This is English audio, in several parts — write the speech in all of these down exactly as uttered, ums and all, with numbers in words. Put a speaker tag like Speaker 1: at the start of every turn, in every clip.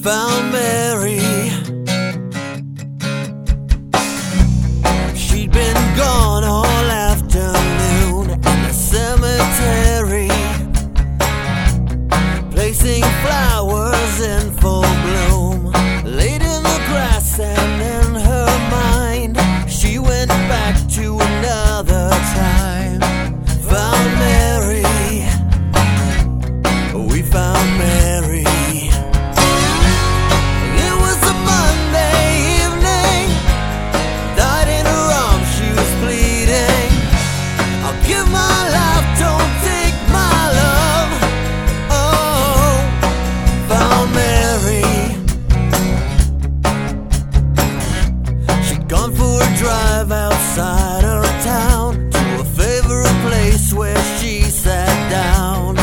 Speaker 1: found Mary. She'd been gone all afternoon in the cemetery, placing flowers in full bloom, laid in the grass, and in her mind she went back to another time. Found Mary, we found Mary. It was a Monday evening, died in her arms, she was pleading, I'll give my life, don't take my love. Oh, found Mary. She'd gone for a drive outside her town, to a favorite place where she sat down,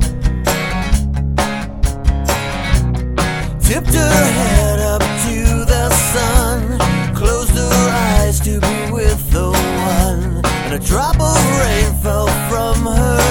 Speaker 1: tipped her head up to the sun, closed her eyes to be with the one, and a drop of rain fell from her